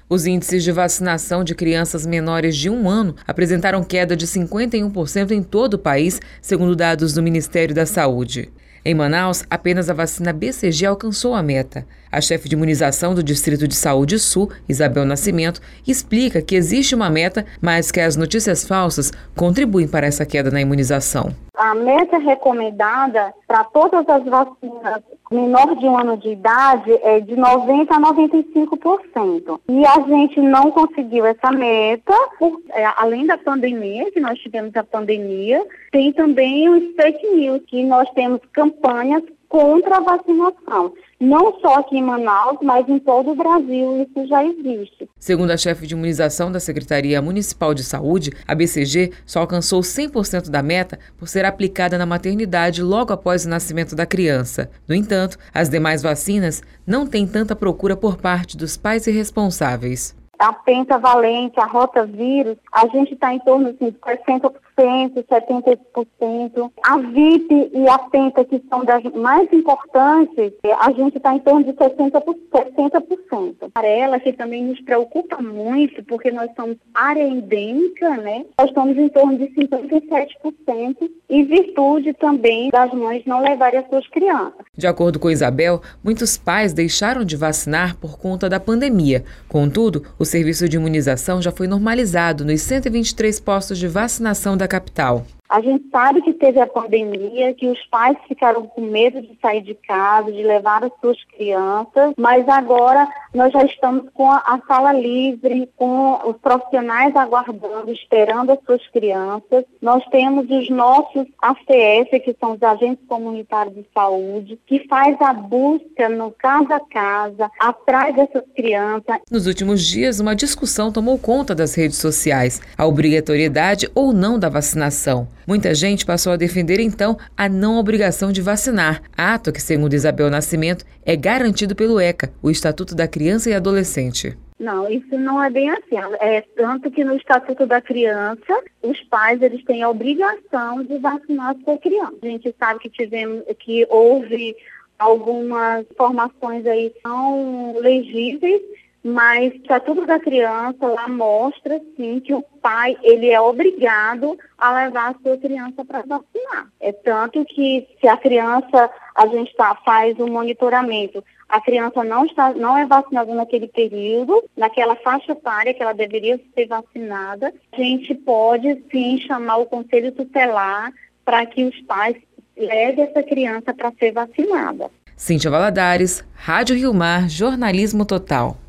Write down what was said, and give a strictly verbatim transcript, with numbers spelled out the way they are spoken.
Os índices de vacinação de crianças menores de um ano apresentaram queda de cinquenta e um por cento em todo o país, segundo dados do Ministério da Saúde. Em Manaus, apenas a vacina B C G alcançou a meta. A chefe de imunização do Distrito de Saúde Sul, Isabel Nascimento, explica que existe uma meta, mas que as notícias falsas contribuem para essa queda na imunização. A meta recomendada para todas as vacinas menor de um ano de idade é de noventa a noventa e cinco por cento. E a gente não conseguiu essa meta, por, é, além da pandemia, que nós tivemos a pandemia, tem também os fake news, que nós temos campanhas contra a vacinação. Não só aqui em Manaus, mas em todo o Brasil isso já existe. Segundo a chefe de imunização da Secretaria Municipal de Saúde, a B C G só alcançou cem por cento da meta por ser aplicada na maternidade logo após o nascimento da criança. No entanto, as demais vacinas não têm tanta procura por parte dos pais e responsáveis. A pentavalente, a rotavírus, a gente está em torno assim, de sessenta por cento, setenta por cento. A V I P e a penta, que são das mais importantes, a gente está em torno de sessenta por cento. Para ela, que também nos preocupa muito, porque nós somos área endêmica, né? Nós estamos em torno de cinquenta e sete por cento, em virtude também das mães não levarem as suas crianças. De acordo com Isabel, muitos pais deixaram de vacinar por conta da pandemia. Contudo, o serviço de imunização já foi normalizado nos cento e vinte e três postos de vacinação da capital. A gente sabe que teve a pandemia, que os pais ficaram com medo de sair de casa, de levar as suas crianças, mas agora nós já estamos com a sala livre, com os profissionais aguardando, esperando as suas crianças. Nós temos os nossos A C S, que são os agentes comunitários de saúde, que faz a busca no casa a casa, atrás dessas crianças. Nos últimos dias, uma discussão tomou conta das redes sociais, a obrigatoriedade ou não da vacinação. Muita gente passou a defender, então, a não obrigação de vacinar, ato que, segundo Isabel Nascimento, é garantido pelo ECA, o Estatuto da Criança e Adolescente. Não, isso não é bem assim. É tanto que no Estatuto da Criança, os pais eles têm a obrigação de vacinar a sua criança. A gente sabe que tivemos, que houve algumas informações aí não legíveis, mas o Estatuto da Criança lá mostra, sim, que o pai ele é obrigado a levar a sua criança para vacinar. É tanto que se a criança, a gente tá, faz um monitoramento, a criança não, está, não é vacinada naquele período, naquela faixa etária que ela deveria ser vacinada, a gente pode, sim, chamar o Conselho Tutelar para que os pais levem essa criança para ser vacinada. Cíntia Valadares, Rádio Rio Mar, Jornalismo Total.